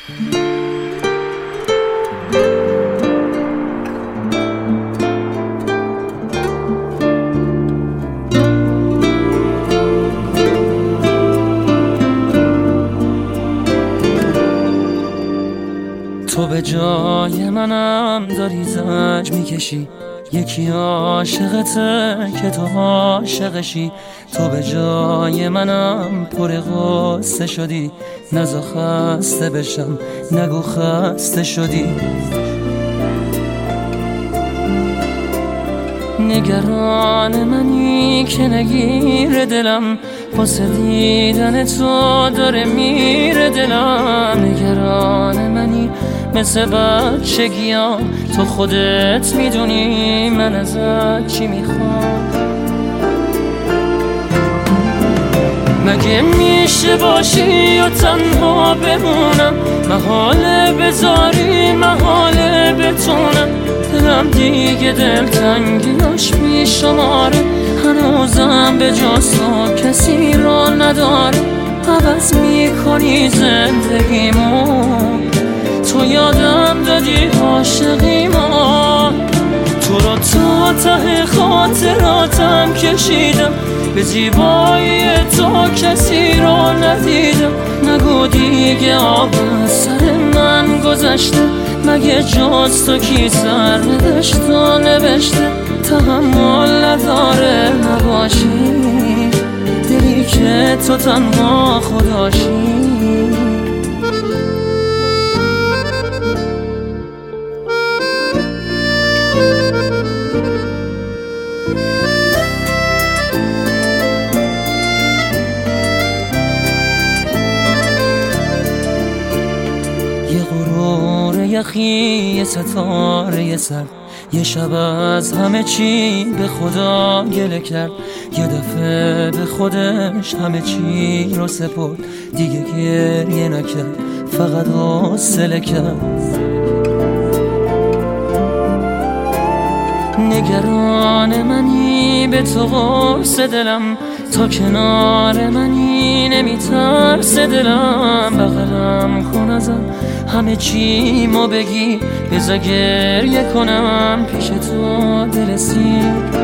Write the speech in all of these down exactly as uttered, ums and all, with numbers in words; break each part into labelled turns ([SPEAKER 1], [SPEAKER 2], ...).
[SPEAKER 1] تو به جای منم داری زنج میکشی، یکی عاشقته که تو عاشقشی. تو به جای منم پر غصه شدی، نزا خسته بشم نگو خسته شدی. نگران منی که نگیر دلم، واسه دیدن تو داره میره دلم. نگران منی مثل بچگیام، تو خودت میدونی من ازت چی میخوام. مگه میشه باشی و تنها بمونم، محاله بذاری محاله بتونم. دلم دیگه دلتنگیاش میشماره، هنوزم به جز تو کسی را نداره. عوض میکنی زندگیمو، تو یادم دادی عاشقیمو. تو رو تا ته خاطراتم کشیدم، به زیبایی تو کسی رو ندیدم. نگو دیگه آب از سر من گذشته، مگه جز تو کی سر نوشت و نوشته. تحمل نداره نباشی، دلی که تو تنها خداشی. یه غرور یخی، یه ستاره یه سر، یه شب از همه چی به خدا گله کرد. یه دفعه به خودش همه چی رو سپرد، دیگه گریه نکرد فقط حوصله کرد. نگران منی به تو قرص دلم، تا کنار منی نمیترس دلم. بغلم کن ازم همه چی مو بگی، بذار گریه کنم پیش تو دل سیر.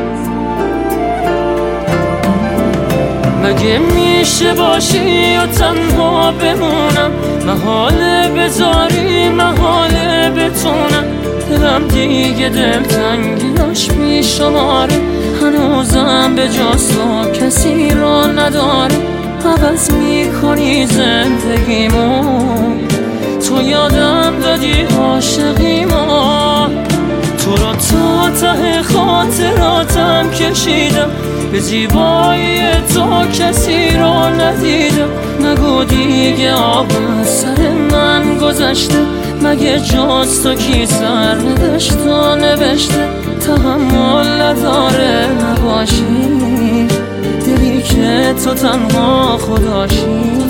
[SPEAKER 1] مگه میشه باشی و تنها بمونم، محاله بذاری محاله بتونم. دلم دیگه دلتنگیاش میشماره، هنوزم به جز تو کسی را نداره. عوض میکنی زندگیمو، تو یادم دادی عاشقیمو. تو رو تا ته خاطراتم کشیدم، به زیبایی تو کسی رو ندیدم. نگو دیگه آب از سر من گذشته، مگه جز تو کی سر نوشت و نوشته. تحمل نداره نباشی، دلی که تو تنها خداشی.